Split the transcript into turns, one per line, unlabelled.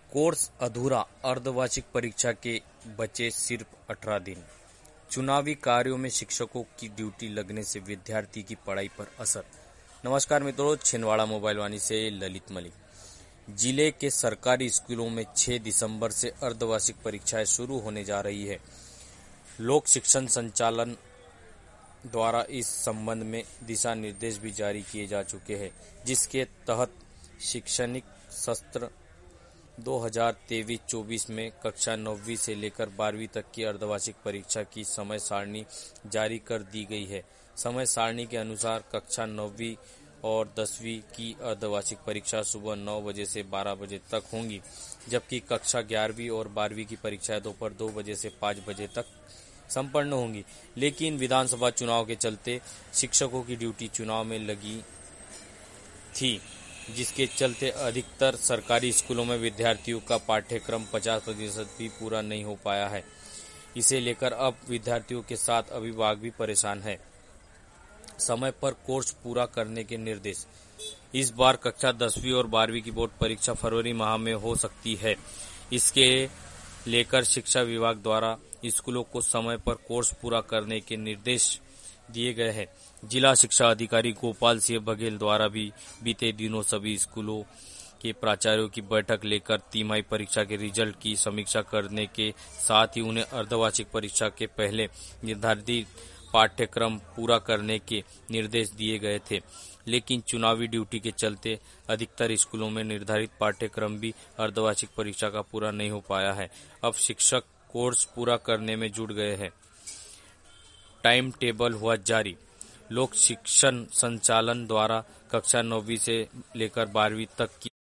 Course अधूरा, अर्धवार्षिक परीक्षा के बचे सिर्फ 18 दिन। चुनावी कार्यों में शिक्षकों की ड्यूटी लगने से विद्यार्थी की पढ़ाई पर असर। नमस्कार मित्रों, छिंदवाड़ा मोबाइल वाणी से ललित मलिक। जिले के सरकारी स्कूलों में 6 दिसंबर से अर्धवार्षिक परीक्षाएं शुरू होने जा रही है। लोक शिक्षण संचालन द्वारा इस संबंध में दिशा निर्देश भी जारी किए जा चुके हैं, जिसके तहत शैक्षणिक सत्र 2023-24 में कक्षा 9वीं से लेकर 12वीं तक की अर्धवार्षिक परीक्षा की समय सारणी जारी कर दी गई है। समय सारणी के अनुसार कक्षा 9वीं और 10वीं की अर्धवार्षिक परीक्षा सुबह 9 बजे से 12 बजे तक होंगी, जबकि कक्षा 11वीं और 12वीं की परीक्षाएं दोपहर 2 बजे से 5 बजे तक संपन्न होंगी। लेकिन विधानसभा चुनाव के चलते शिक्षकों की ड्यूटी चुनाव में लगी थी, जिसके चलते अधिकतर सरकारी स्कूलों में विद्यार्थियों का पाठ्यक्रम 50% भी पूरा नहीं हो पाया है। इसे लेकर अब विद्यार्थियों के साथ अभिभावक भी परेशान है। समय पर कोर्स पूरा करने के निर्देश। इस बार कक्षा 10वीं और 12वीं की बोर्ड परीक्षा फरवरी माह में हो सकती है। इसके लेकर शिक्षा विभाग द्वारा स्कूलों को समय पर कोर्स पूरा करने के निर्देश दिए गए हैं। जिला शिक्षा अधिकारी गोपाल सिंह बघेल द्वारा भी बीते दिनों सभी स्कूलों के प्राचार्यों की बैठक लेकर तिमाही परीक्षा के रिजल्ट की समीक्षा करने के साथ ही उन्हें अर्धवार्षिक परीक्षा के पहले निर्धारित पाठ्यक्रम पूरा करने के निर्देश दिए गए थे। लेकिन चुनावी ड्यूटी के चलते अधिकतर स्कूलों में निर्धारित पाठ्यक्रम भी अर्धवार्षिक परीक्षा का पूरा नहीं हो पाया है। अब शिक्षक कोर्स पूरा करने में जुट गए हैं। टाइम टेबल हुआ जारी। लोक शिक्षण संचालन द्वारा कक्षा 9वीं से लेकर 12वीं तक की